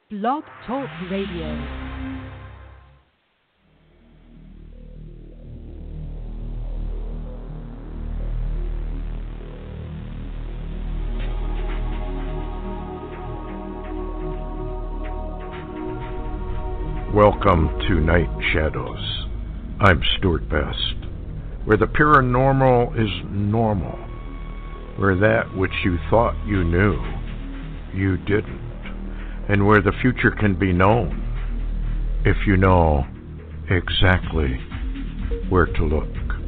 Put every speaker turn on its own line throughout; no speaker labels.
Blog Talk Radio.
Welcome to Night Shadows. I'm Stuart Best, where the paranormal is normal, where that which you thought you knew, you didn't, and where the future can be known if you know exactly where to look.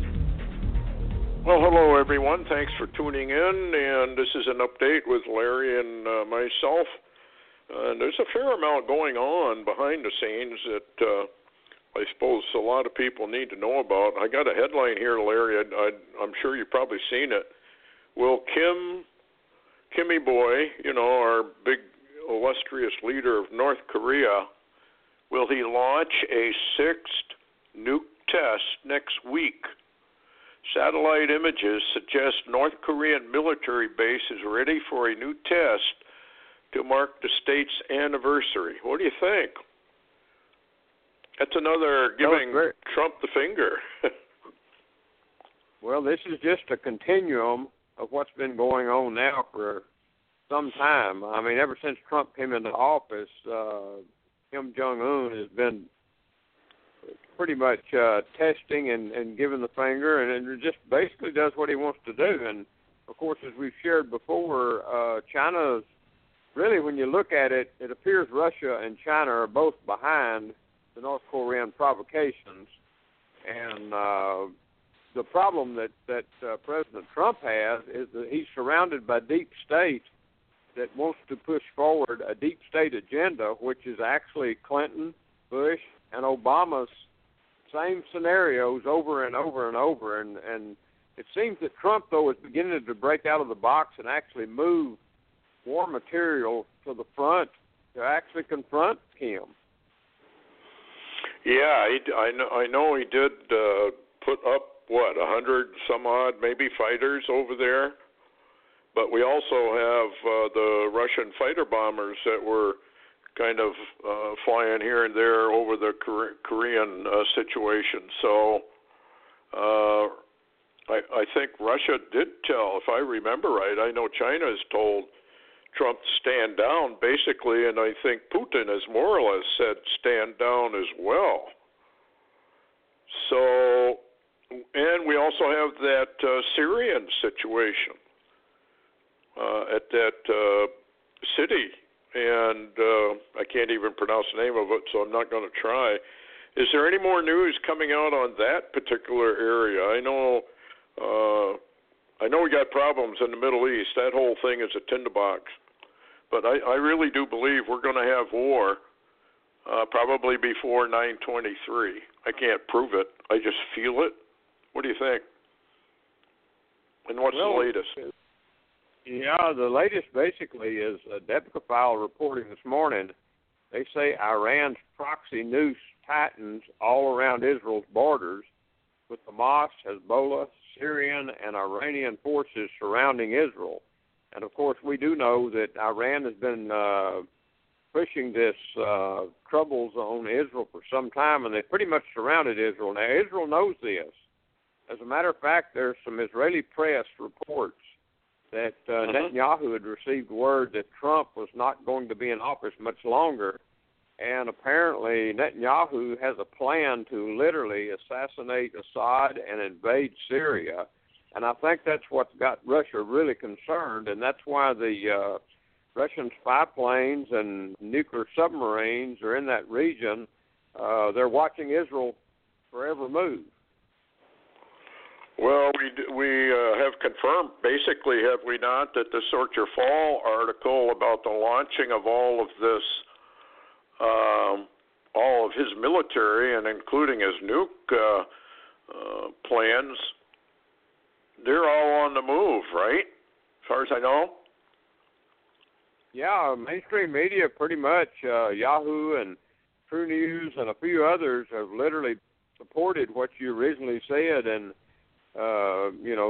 Well, hello everyone. Thanks for tuning in, and this is an update with Larry and myself. There's a fair amount going on behind the scenes that I suppose a lot of people need to know about. I got a headline here, Larry. I'm sure you've probably seen it. Will Kimmy Boy, our big illustrious leader of North Korea, will he launch a sixth nuke test next week? Satellite images suggest North Korean military base is ready for a new test to mark the state's anniversary. What do you think? That's another giving Trump the finger.
Well, this is just a continuum of what's been going on now for some time. I mean, ever since Trump came into office, Kim Jong-un has been pretty much testing and giving the finger, and it just basically does what he wants to do. And, of course, as we've shared before, China's really, when you look at it, it appears Russia and China are both behind the North Korean provocations. And the problem that President Trump has is that he's surrounded by deep state that wants to push forward a deep state agenda, which is actually Clinton, Bush, and Obama's same scenarios over and over and over. And it seems that Trump, though, is beginning to break out of the box and actually move war material to the front to actually confront Kim.
Yeah, I know he did put up, 100 some odd maybe fighters over there, but we also have the Russian fighter bombers that were kind of flying here and there over the Korean situation. So I think Russia did tell, if I remember right, I know China has told Trump to stand down, basically, and I think Putin has more or less said stand down as well. So, and we also have that Syrian situation at that city, and I can't even pronounce the name of it, so I'm not going to try. Is there any more news coming out on that particular area? I know we got problems in the Middle East. That whole thing is a tinderbox. But I really do believe we're going to have war probably before 9/23. I can't prove it. I just feel it. What do you think? And what's the latest?
Yeah, the latest basically is Debica File reporting this morning. They say Iran's proxy noose tightens all around Israel's borders with Hamas, Hezbollah, Syrian, and Iranian forces surrounding Israel. And, of course, we do know that Iran has been pushing this troubles on Israel for some time, and they pretty much surrounded Israel. Now, Israel knows this. As a matter of fact, there's some Israeli press reports that Netanyahu had received word that Trump was not going to be in office much longer, and apparently Netanyahu has a plan to literally assassinate Assad and invade Syria. And I think that's what's got Russia really concerned, and that's why the Russian spy planes and nuclear submarines are in that region. They're watching Israel for every move.
Well, we have confirmed, basically, have we not, that the Sorcher Fall article about the launching of all of this, all of his military, and including his nuke plans, they're all on the move, right? As far as I know?
Yeah, mainstream media pretty much, Yahoo and True News and a few others have literally supported what you originally said, and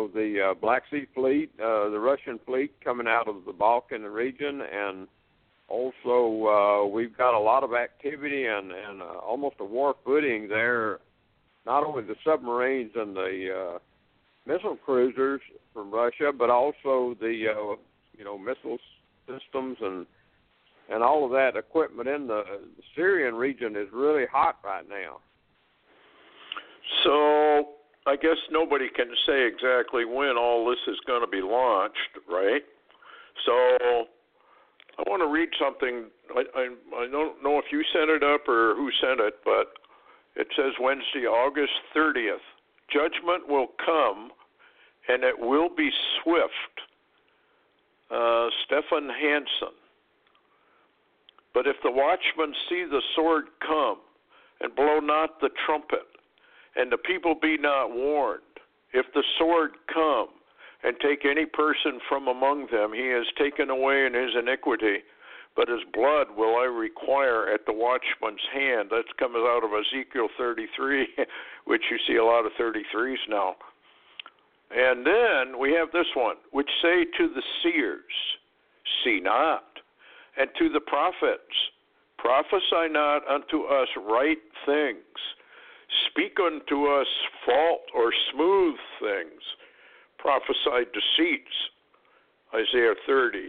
the Black Sea Fleet, the Russian fleet coming out of the Balkan region, and Also, we've got a lot of activity and almost a war footing there, not only the submarines and the missile cruisers from Russia, but also the missile systems and all of that equipment in the Syrian region is really hot right now.
So I guess nobody can say exactly when all this is going to be launched, right? So I want to read something. I don't know if you sent it up or who sent it, but it says Wednesday, August 30th. Judgment will come, and it will be swift. Stefan Hansen. But if the watchmen see the sword come, and blow not the trumpet, and the people be not warned, if the sword come, and take any person from among them, he is taken away in his iniquity, but his blood will I require at the watchman's hand. That comes out of Ezekiel 33, which you see a lot of 33s now. And then we have this one, which say to the seers, see not, and to the prophets, prophesy not unto us right things, speak unto us fault or smooth things, prophesy deceits, Isaiah 30.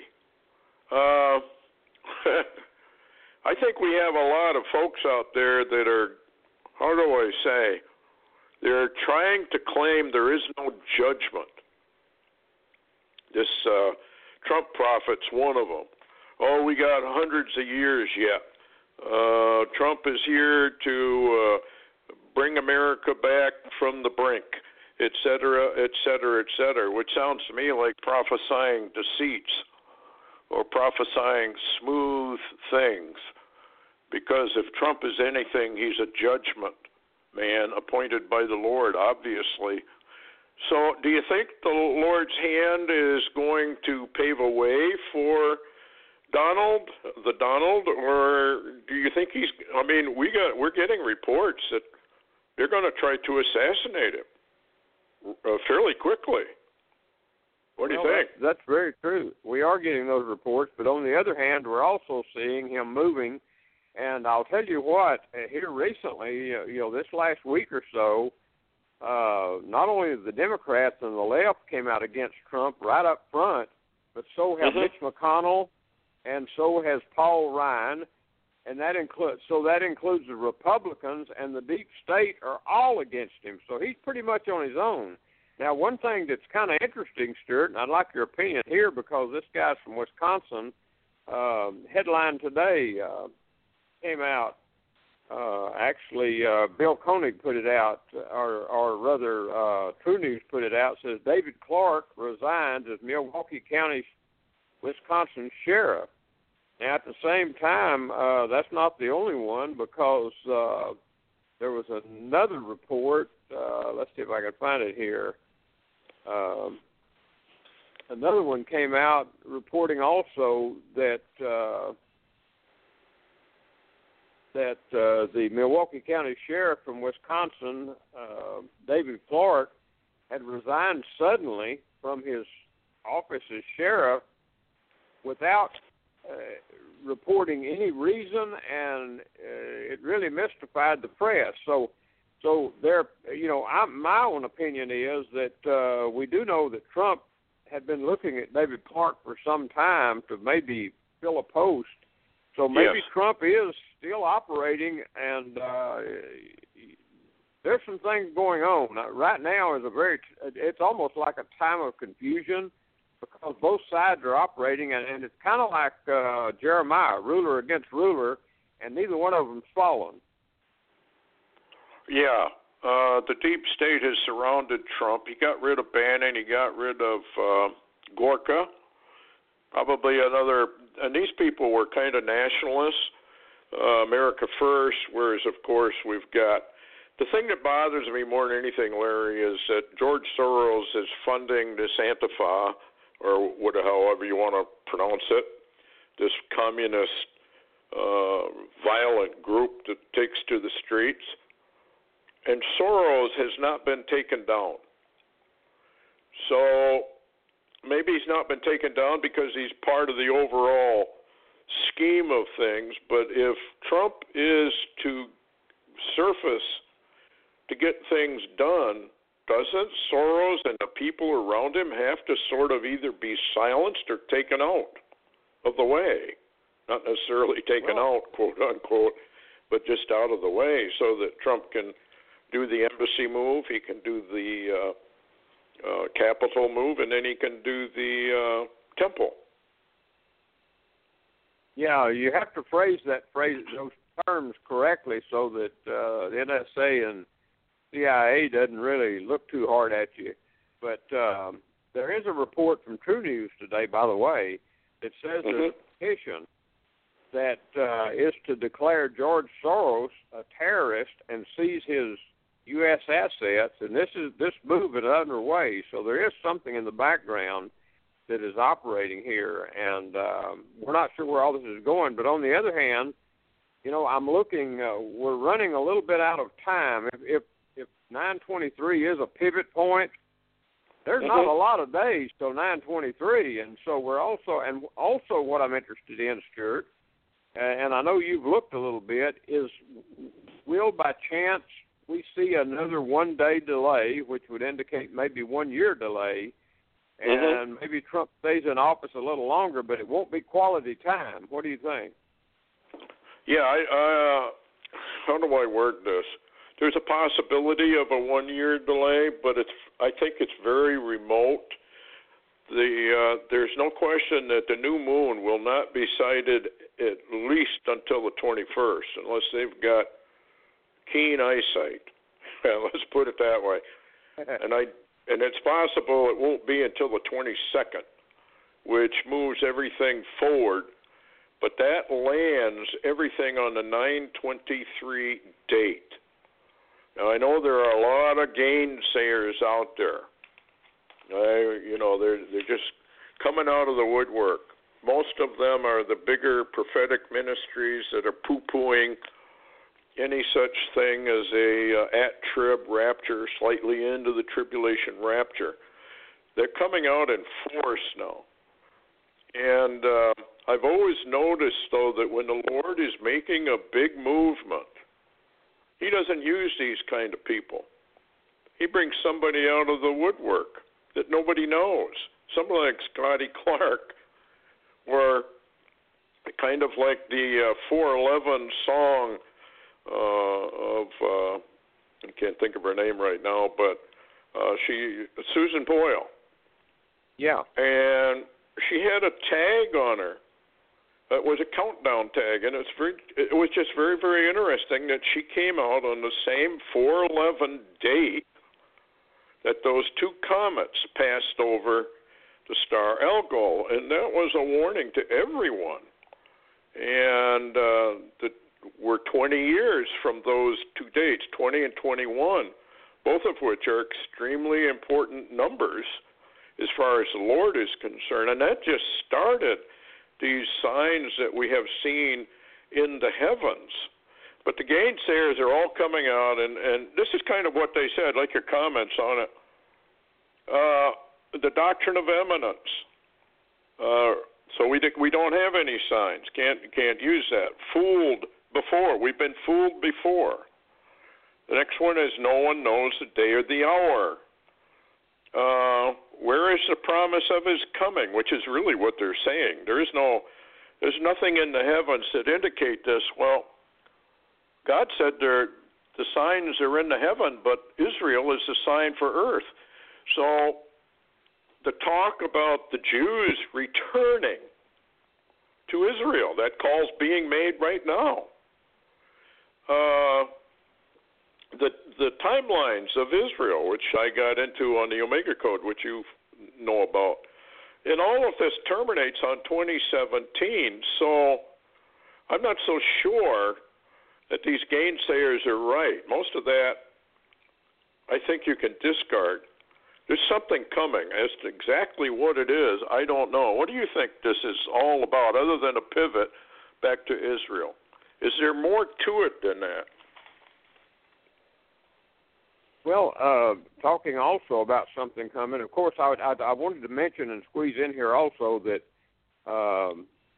I think we have a lot of folks out there that are, how do I say, they're trying to claim there is no judgment. This Trump prophet's one of them. Oh, we got hundreds of years yet. Trump is here to bring America back from the brink, et cetera, et cetera, et cetera, which sounds to me like prophesying deceits or prophesying smooth things. Because if Trump is anything, he's a judgment man appointed by the Lord, obviously. So do you think the Lord's hand is going to pave a way for Donald, or do you think we're getting reports that they're going to try to assassinate him fairly quickly. What do you think?
That's very true. We are getting those reports, but on the other hand, we're also seeing him moving. And I'll tell you what, here recently, this last week or so, not only the Democrats and the left came out against Trump right up front, but so have Mitch McConnell, and so has Paul Ryan, and that includes the Republicans, and the deep state are all against him. So he's pretty much on his own. Now, one thing that's kind of interesting, Stuart, and I'd like your opinion here because this guy's from Wisconsin, headline today came out. Bill Koenig put it out, or rather True News put it out, says David Clark resigns as Milwaukee County, Wisconsin sheriff. Now, at the same time, that's not the only one because there was another report. Let's see if I can find it here. Another one came out reporting also that the Milwaukee County Sheriff from Wisconsin, David Clark, had resigned suddenly from his office as sheriff without reporting any reason, and it really mystified the press. So there, my own opinion is that we do know that Trump had been looking at David Clark for some time to maybe fill a post. So maybe yes. Trump is still operating, and there's some things going on. Right now it's almost like a time of confusion because both sides are operating, and it's kind of like Jeremiah, ruler against ruler, and neither one of them's fallen. Yeah,
the deep state has surrounded Trump. He got rid of Bannon. He got rid of Gorka. Probably another, and these people were kind of nationalists, America first, whereas, of course, we've got, the thing that bothers me more than anything, Larry, is that George Soros is funding this Antifa, or however you want to pronounce it, this communist violent group that takes to the streets. And Soros has not been taken down. So maybe he's not been taken down because he's part of the overall scheme of things, but if Trump is to surface to get things done, doesn't Soros and the people around him have to sort of either be silenced or taken out of the way? Not necessarily taken out, quote unquote, but just out of the way so that Trump can do the embassy move, he can do the Capitol move, and then he can do the temple.
Yeah, you have to phrase those terms correctly so that the NSA and CIA doesn't really look too hard at you. But there is a report from True News today, by the way, that says there's a petition that is to declare George Soros a terrorist and seize his U.S. assets, and this move is underway. So there is something in the background that is operating here, and we're not sure where all this is going. But on the other hand, I'm looking. We're running a little bit out of time. If 9/23 is a pivot point, there's not a lot of days till 9/23, and so we're also what I'm interested in, Stuart, and I know you've looked a little bit, is will by chance we see another one-day delay, which would indicate maybe 1 year delay, and maybe Trump stays in office a little longer, but it won't be quality time. What do you think?
Yeah, how do I word this? There's a possibility of a 1 year delay, but I think it's very remote. There's no question that the new moon will not be sighted at least until the 21st, unless they've got keen eyesight. Let's put it that way. And it's possible it won't be until the 22nd, which moves everything forward. But that lands everything on the 9/23 date. Now, I know there are a lot of gainsayers out there. They're just coming out of the woodwork. Most of them are the bigger prophetic ministries that are poo-pooing any such thing as a at-trib rapture, slightly into the tribulation rapture. They're coming out in force now. And I've always noticed, though, that when the Lord is making a big movement, he doesn't use these kind of people. He brings somebody out of the woodwork that nobody knows. Someone like Scotty Clark, or kind of like the 411 song I can't think of her name right now, but Susan Boyle.
Yeah.
And she had a tag on her. It was a countdown tag, and it was just very, very interesting that she came out on the same 4/11 date that those two comets passed over the star Algol, and that was a warning to everyone. And we're 20 years from those two dates, 20 and 21, both of which are extremely important numbers as far as the Lord is concerned. And that just started these signs that we have seen in the heavens. But the gainsayers are all coming out, and this is kind of what they said, like your comments on it. The doctrine of eminence. So we don't have any signs. Can't use that. Fooled before. We've been fooled before. The next one is no one knows the day or the hour. Where is the promise of his coming? Which is really what they're saying. There's nothing in the heavens that indicate this. Well, God said the signs are in the heaven, but Israel is the sign for earth. So the talk about the Jews returning to Israel, that call's being made right now. The timelines of Israel, which I got into on the Omega Code, which you know about, and all of this terminates on 2017. So I'm not so sure that these gainsayers are right. Most of that, I think you can discard. There's something coming. As to exactly what it is, I don't know. What do you think this is all about, other than a pivot back to Israel? Is there more to it than that?
Well, talking also about something coming, of course, I wanted to mention and squeeze in here also that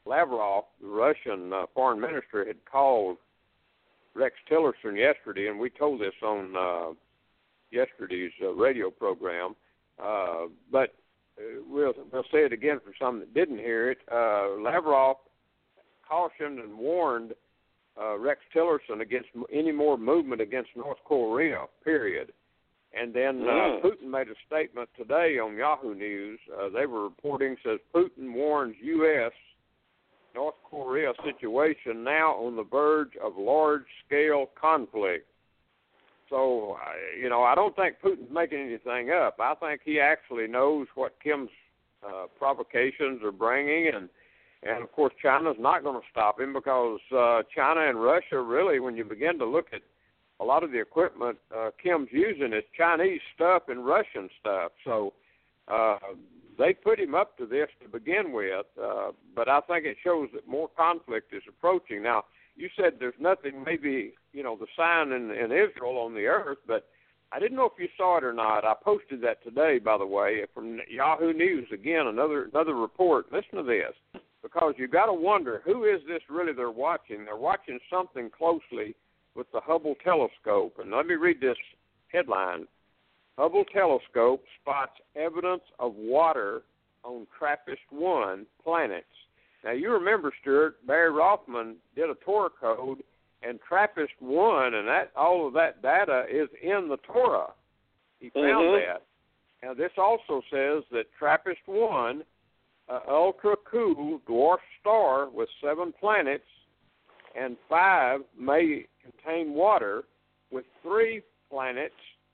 Lavrov, the Russian foreign minister, had called Rex Tillerson yesterday, and we told this on yesterday's radio program. But we'll say it again for some that didn't hear it. Lavrov cautioned and warned Rex Tillerson against any more movement against North Korea, period. And then Putin made a statement today on Yahoo News. They were reporting, says Putin warns U.S. North Korea situation now on the verge of large-scale conflict. So, I don't think Putin's making anything up. I think he actually knows what Kim's provocations are bringing, and of course, China's not going to stop him because China and Russia really, when you begin to look at a lot of the equipment Kim's using, is Chinese stuff and Russian stuff. So they put him up to this to begin with, but I think it shows that more conflict is approaching. Now, you said there's nothing, maybe, the sign in Israel on the earth, but I didn't know if you saw it or not. I posted that today, by the way, from Yahoo News. Again, another report. Listen to this, because you got to wonder, who is this really they're watching? They're watching something closely with the Hubble telescope. And let me read this headline. Hubble telescope spots evidence of water on TRAPPIST-1 planets. Now, you remember, Stuart, Barry Rothman did a Torah code, and TRAPPIST-1 and all of that data is in the Torah. He found that. Now, this also says that TRAPPIST-1, ultra-cool dwarf star with 7 planets, and 5 may contain water, with 3 planets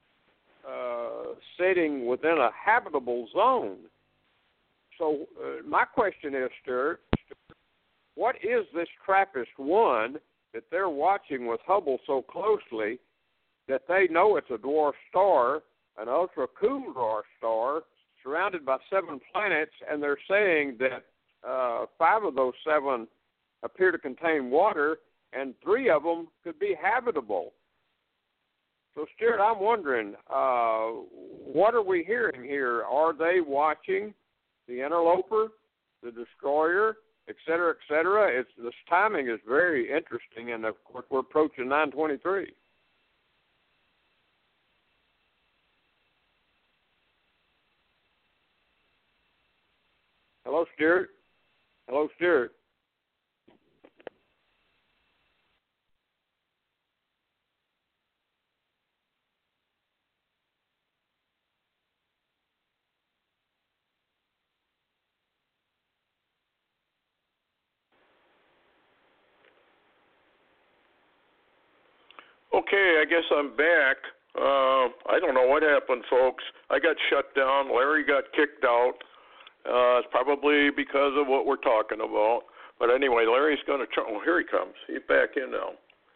sitting within a habitable zone. So my question is, Stuart, what is this TRAPPIST-1 that they're watching with Hubble so closely that they know it's a dwarf star, an ultra-cool dwarf star, surrounded by 7 planets, and they're saying that 5 of those 7 appear to contain water, and 3 of them could be habitable. So, Stuart, I'm wondering, what are we hearing here? Are they watching the Interloper, the Destroyer, et cetera, et cetera? This timing is very interesting, and, of course, we're approaching 9/23. Hello, Stuart. Hello, Stuart.
Okay, I guess I'm back. I don't know what happened, folks. I got shut down. Larry got kicked out. It's probably because of what we're talking about. But anyway, Larry's going to try. Oh, here he comes. He's back in now.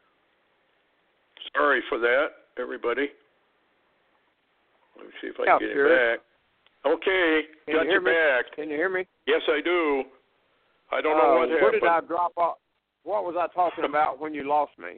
Sorry for that, everybody. Let me see if I can get him back. Okay, got you back.
Can you hear me?
Yes, I do. I don't know what happened.
Where did I drop off? What was I talking about when you lost me?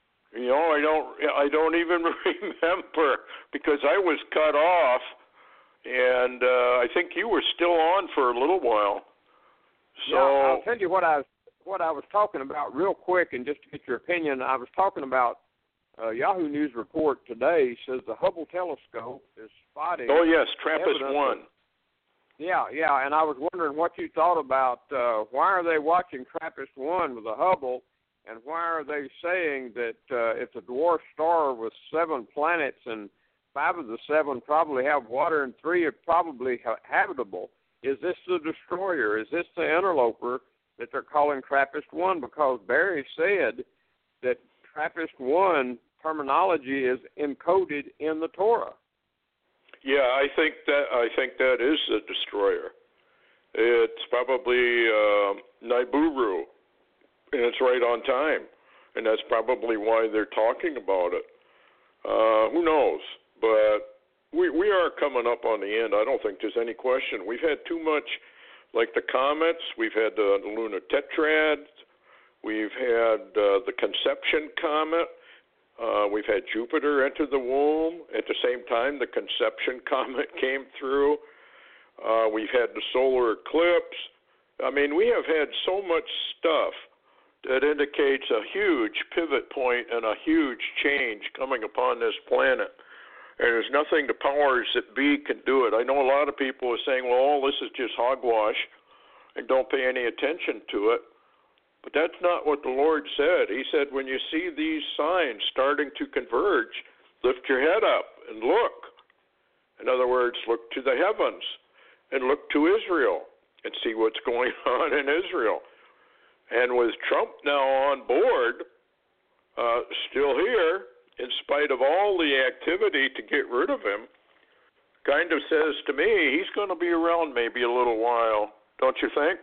I don't even remember because I was cut off, and I think you were still on for a little while. So
I'll tell you what I was talking about real quick, and just to get your opinion, I was talking about Yahoo News report today says the Hubble telescope is spotting.
Oh yes, TRAPPIST-1.
Yeah, and I was wondering what you thought about why are they watching TRAPPIST-1 with the Hubble. And why are they saying that it's a dwarf star with 7 planets and 5 of the 7 probably have water and 3 are probably habitable? Is this the Destroyer? Is this the Interloper that they're calling TRAPPIST-1? Because Barry said that TRAPPIST-1 terminology is encoded in the Torah.
Yeah, I think that is the Destroyer. It's probably Nibiru. And it's right on time, and that's probably why they're talking about it. Who knows? But we are coming up on the end. I don't think there's any question. We've had too much, like the comets. We've had the lunar tetrads. We've had the Conception comet. We've had Jupiter enter the womb. At the same time, the Conception comet came through. We've had the solar eclipse. I mean, we have had so much stuff that indicates a huge pivot point and a huge change coming upon this planet. And there's nothing the powers that be can do it. I know a lot of people are saying, well, all this is just hogwash and don't pay any attention to it. But that's not what the Lord said. He said, when you see these signs starting to converge, lift your head up and look. In other words, look to the heavens and look to Israel and see what's going on in Israel. And with Trump now on board, still here, in spite of all the activity to get rid of him, kind of says to me, he's going to be around maybe a little while. Don't you think?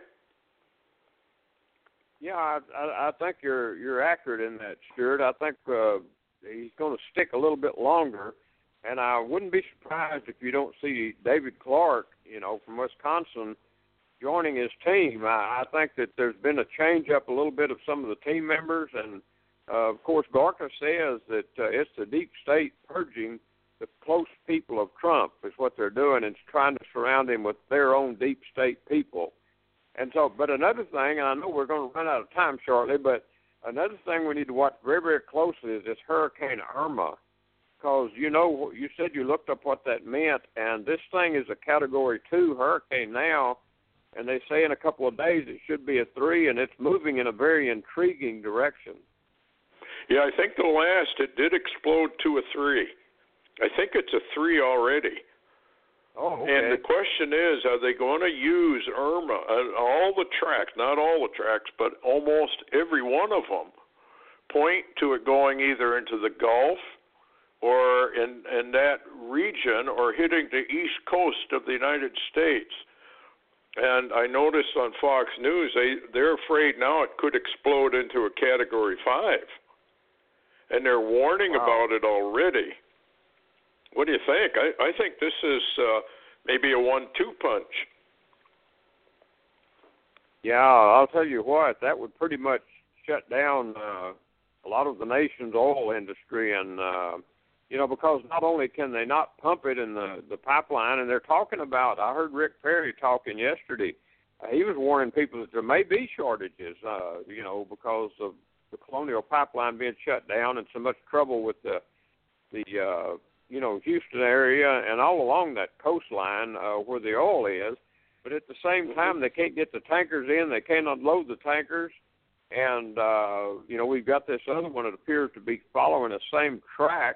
Yeah, I think you're accurate in that, Stuart. I think he's going to stick a little bit longer, and I wouldn't be surprised if you don't see David Clark, from Wisconsin, joining his team. I think that there's been a change up a little bit of some of the team members, and of course, Gorka says that it's the deep state purging the close people of Trump is what they're doing, and trying to surround him with their own deep state people. And so, but another thing, and I know we're going to run out of time shortly, but another thing we need to watch very, very closely is this Hurricane Irma, because you said you looked up what that meant, and this thing is a Category 2 hurricane now, and they say in a couple of days it should be a 3, and it's moving in a very intriguing direction.
Yeah, I think it did explode to a 3. I think it's a 3 already.
Oh, okay.
And the question is, are they going to use Irma, all the tracks, not all the tracks, but almost every one of them, point to it going either into the Gulf or in that region or hitting the east coast of the United States? And I noticed on Fox News, they're afraid now it could explode into a Category 5. And they're warning about it already. What do you think? I think this is maybe a 1-2 punch.
Yeah, I'll tell you what, that would pretty much shut down a lot of the nation's oil industry. And, because not only can they not pump it in the pipeline, and they're talking about, I heard Rick Perry talking yesterday, he was warning people that there may be shortages, because of the Colonial Pipeline being shut down and so much trouble with the Houston area and all along that coastline where the oil is. But at the same time, they can't get the tankers in. They can't unload the tankers. And, we've got this other one that appears to be following the same track.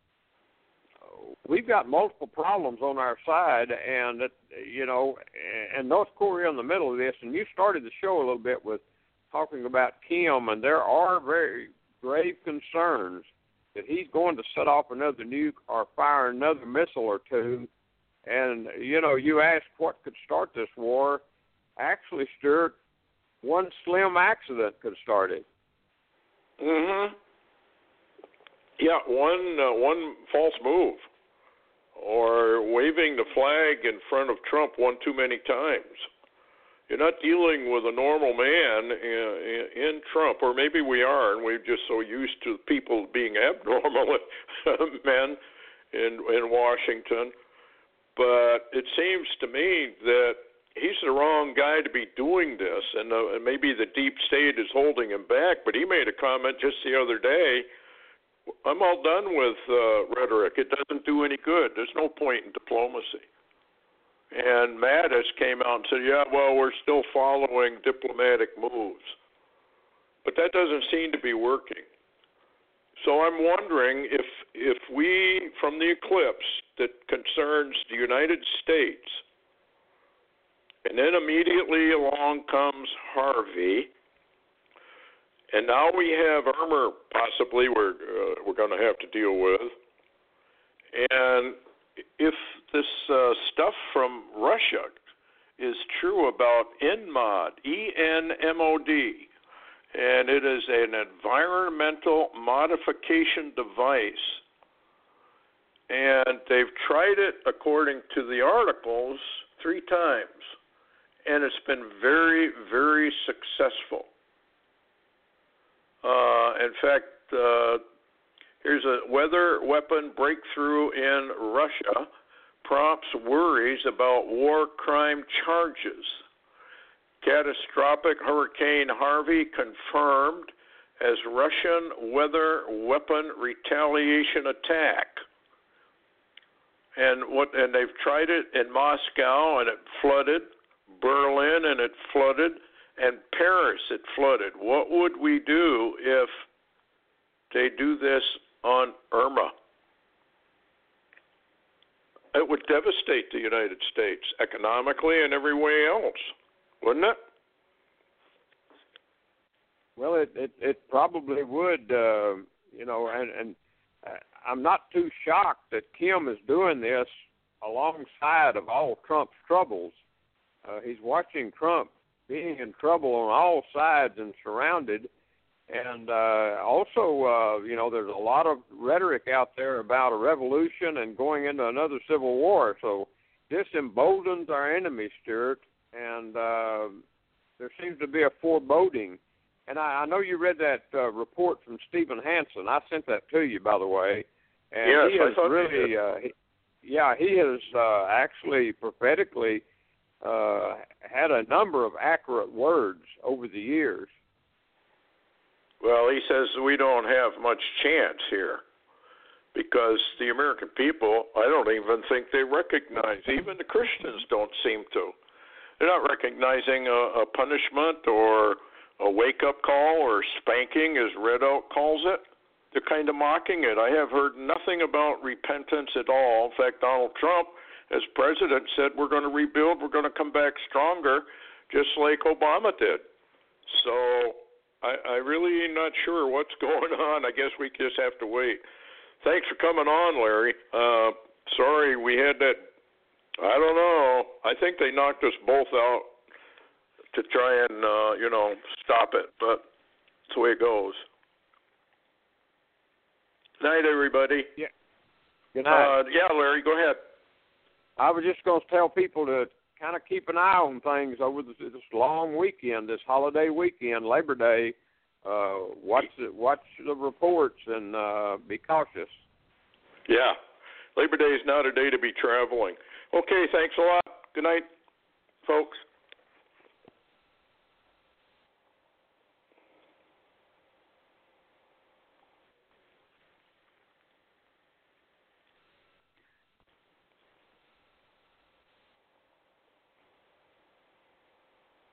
We've got multiple problems on our side, and, and North Korea in the middle of this. And you started the show a little bit with talking about Kim, and there are very grave concerns that he's going to set off another nuke or fire another missile or two. And, you asked what could start this war. Actually, Stuart, one slim accident could start it.
Mm-hmm. Yeah, one false move or waving the flag in front of Trump one too many times. You're not dealing with a normal man in Trump, or maybe we are, and we're just so used to people being abnormal men in Washington. But it seems to me that he's the wrong guy to be doing this, and maybe the deep state is holding him back. But he made a comment just the other day, I'm all done with rhetoric. It doesn't do any good. There's no point in diplomacy. And Mattis came out and said, we're still following diplomatic moves. But that doesn't seem to be working. So I'm wondering if we, from the eclipse that concerns the United States, and then immediately along comes Harvey, and now we have Irma possibly we're going to have to deal with. And if this stuff from Russia is true about ENMOD, ENMOD, and it is an environmental modification device, and they've tried it, according to the articles, 3 times, and it's been very, very successful. In fact, here's a weather weapon breakthrough in Russia prompts worries about war crime charges. catastrophic Hurricane Harvey confirmed as Russian weather weapon retaliation attack. And they've tried it in Moscow, and it flooded. Berlin, and it flooded. And Paris, it flooded. What would we do if they do this on Irma? It would devastate the United States economically and every way else, wouldn't it?
Well, it probably would, and I'm not too shocked that Kim is doing this alongside of all Trump's troubles. He's watching Trump being in trouble on all sides and surrounded. And also, there's a lot of rhetoric out there about a revolution and going into another civil war. So this emboldens our enemy, Stuart, and there seems to be a foreboding. And I know you read that report from Stephen Hansen. I sent that to you, by the way. And
yes,
he has
I thought
really, he has actually prophetically had a number of accurate words over the years.
Well, he says we don't have much chance here because the American people, I don't even think they recognize, even the Christians don't seem to. They're not recognizing a punishment or a wake-up call or spanking, as Red Oak calls it. They're kind of mocking it. I have heard nothing about repentance at all. In fact, Donald Trump, as president, said we're going to rebuild, we're going to come back stronger, just like Obama did. So I really am not sure what's going on. I guess we just have to wait. Thanks for coming on, Larry. Sorry we had that. I don't know. I think they knocked us both out to try and, stop it. But that's the way it goes. Night, everybody.
Yeah. Good night.
Larry, go ahead.
I was just going to tell people to kind of keep an eye on things over this long weekend, this holiday weekend, Labor Day. Watch the reports and be cautious.
Yeah. Labor Day is not a day to be traveling. Okay, thanks a lot. Good night, folks.